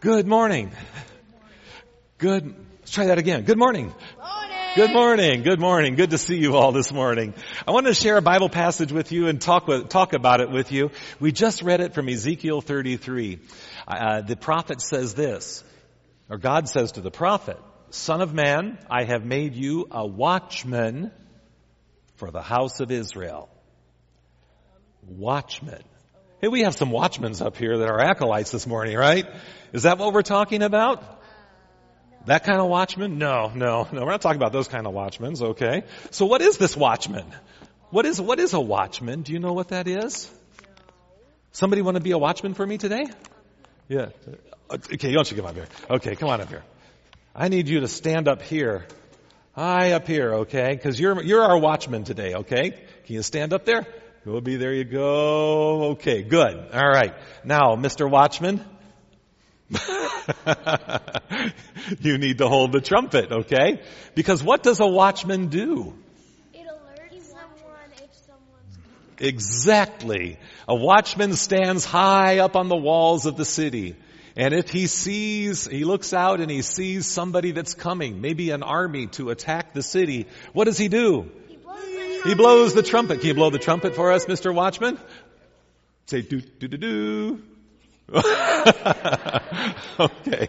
Good morning. Let's try that again. Good morning. Good morning. Good morning. Good to see you all this morning. I want to share a Bible passage with you and talk about it with you. We just read it from Ezekiel 33. The prophet says this, or God says to the prophet, "Son of man, I have made you a watchman for the house of Israel." Watchman. Hey, we have some watchmen up here that are acolytes this morning, right? Is that what we're talking about? That kind of watchman? No. We're not talking about those kind of watchmen, okay? So what is this watchman? What is a watchman? Do you know what that is? Somebody want to be a watchman for me today? Yeah. Okay, you don't you come up here. Okay, come on up here. I need you to stand up here. High up here, okay? Because you're our watchman today, okay? Can you stand up there? There you go. Okay, good. All right. Now, Mr. Watchman, you need to hold the trumpet, okay? Because what does a watchman do? It alerts someone if someone's coming. Exactly. A watchman stands high up on the walls of the city. And if he looks out and he sees somebody that's coming, maybe an army to attack the city, what does he do? He blows the trumpet. Can you blow the trumpet for us, Mr. Watchman? Say do do do do. Okay.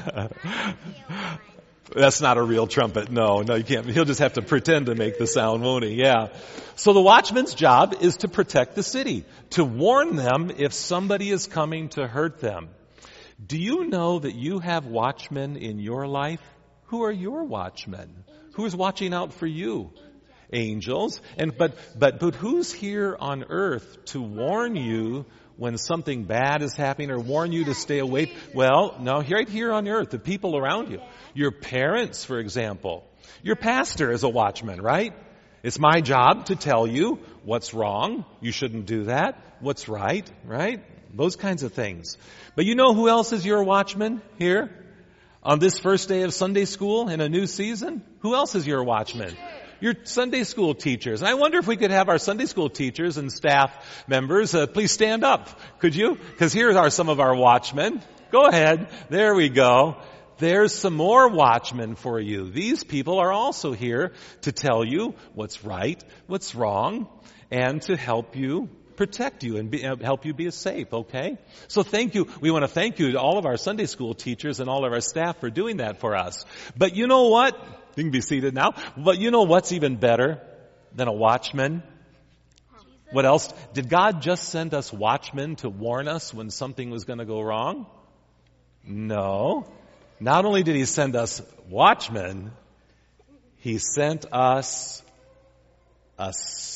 That's not a real trumpet. No, you can't. He'll just have to pretend to make the sound, won't he? Yeah. So the watchman's job is to protect the city, to warn them if somebody is coming to hurt them. Do you know that you have watchmen in your life? Who are your watchmen? Who is watching out for you? Angels. But who's here on earth to warn you when something bad is happening or warn you to stay away? Well, no, right here on earth, the people around you. Your parents, for example. Your pastor is a watchman, right? It's my job to tell you what's wrong. You shouldn't do that. What's right? Those kinds of things. But you know who else is your watchman here? On this first day of Sunday school in a new season? Who else is your watchman? Your Sunday school teachers. And I wonder if we could have our Sunday school teachers and staff members, please stand up. Could you? Because here are some of our watchmen. Go ahead. There we go. There's some more watchmen for you. These people are also here to tell you what's right, what's wrong, and to help you protect you and help you be safe, okay? So thank you. We want to thank you to all of our Sunday school teachers and all of our staff for doing that for us. But you know what? You can be seated now. But you know what's even better than a watchman? What else? Did God just send us watchmen to warn us when something was going to go wrong? No. Not only did He send us watchmen, He sent us a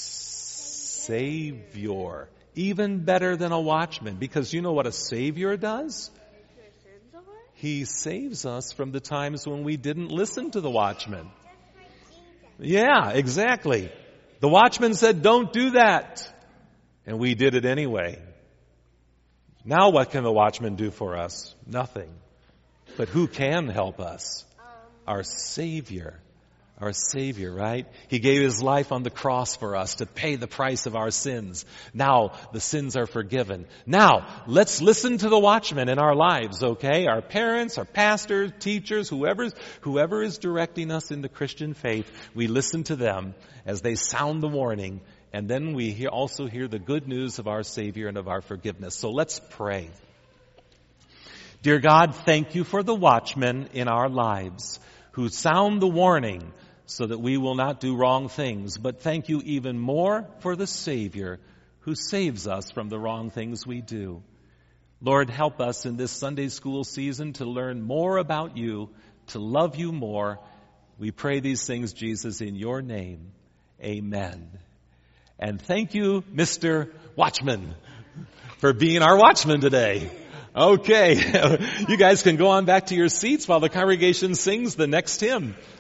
Savior. Even better than a watchman. Because you know what a Savior does? He saves us from the times when we didn't listen to the watchman. Yeah, exactly. The watchman said, "Don't do that." And we did it anyway. Now what can the watchman do for us? Nothing. But who can help us? Our Savior. Our Savior, right? He gave His life on the cross for us to pay the price of our sins. Now the sins are forgiven. Now let's listen to the watchmen in our lives, okay? Our parents, our pastors, teachers, whoever is directing us in the Christian faith, we listen to them as they sound the warning, and then we also hear the good news of our Savior and of our forgiveness. So let's pray. Dear God, thank you for the watchmen in our lives who sound the warning so that we will not do wrong things. But thank you even more for the Savior who saves us from the wrong things we do. Lord, help us in this Sunday school season to learn more about you, to love you more. We pray these things, Jesus, in your name. Amen. And thank you, Mr. Watchman, for being our watchman today. Okay, you guys can go on back to your seats while the congregation sings the next hymn.